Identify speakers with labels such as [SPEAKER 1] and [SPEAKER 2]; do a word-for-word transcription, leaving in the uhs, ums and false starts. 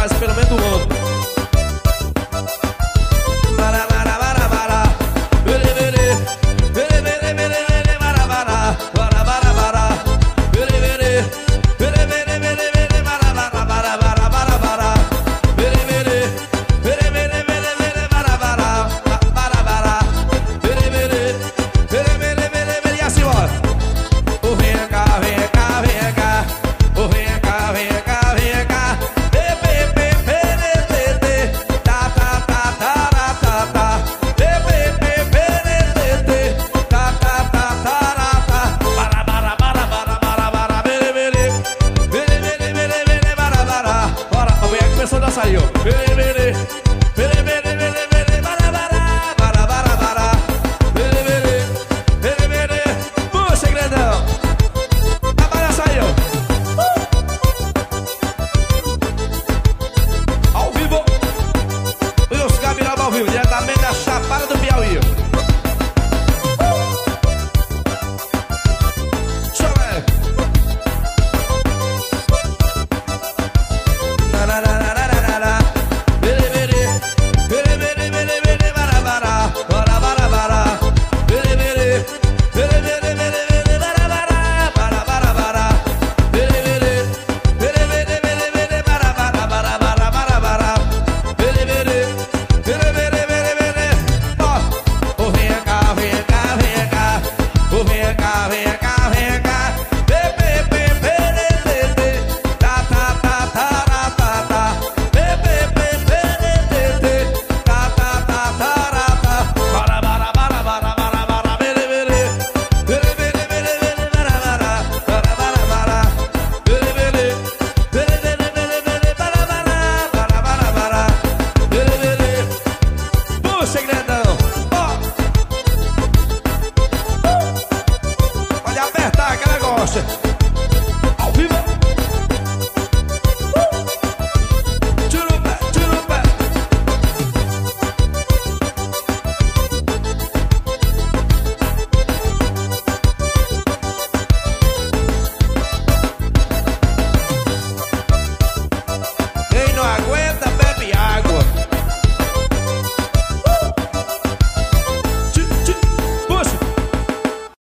[SPEAKER 1] faz pelo menos um ano. Bara, bara, bara, bara. Bere, bere. Bere, bere, bere, bere, bara, bara. Bara, bara, bara. Bere, bere. Bere, bere, bere, bere, bara, bara, bara, bara, bara, bara. Bere, bere. Bere, bere, bere, bere, bara, bara. Bara, bara. Bere, bere. Bere, bere, bere, bere. E assim, ó. Oh, vem cá, vem cá, vem cá. Oh, vem cá, vem cá, vem cá. Be, be, be, be, de, de, de. Ta, ta, ta, ta, ra, ta, ta. Be, be, be, be, de, de, de. Ta, ta, ta, ta, ra, ta. Bara, bara, bara, bara, bara, bara. Bere, bere. Bere, bere, bere, bere, bara, bara. Bora, a mulher começou a dançar aí, ó. Bere, bere. Bere, bere, bere, bere, bara, bara. Bara, bara, bara. Bere, bere. Bere, bere. Pô, segredão. Trabalha essa aí, ó. Ao vivo. E os Gabiraba ao vivo, diretamente da Chapada do Piauí. Deixa eu ver. Narararararara. Bere, bere. Bere, bere, bere, bere, bara, bara. Bara, bara, bara. Bere, bere. Bere, bere, bere, bere, bara, bara. Bara, bara, bara. Bere, bere. Bere, bere, bere, bere, bara, bara, bara, bara, bara, bara. Bere, bere. Bere, bere, bere, bere. Ó. Oh, vem cá, vem cá, vem cá. Oh, vem cá, vem cá, vem cá. Be, be, be, be, de, de, de. Ta, ta, ta, ta, ra, ta, ta. Be, be, be, be, de, de, de. Ta, ta, ta, ta, ra, ta. Bara, bara, bara, bara, bara, bara. Bere, bere. Bere, bere, bere, bere, bara, bara. Bara, bara, bara. Bere, bere. Bere, bere, bere, bere, bara, bara. Bara, bara, bara. Bere, bere. Pô, segredão. Ó. Pode apertar que ela gosta.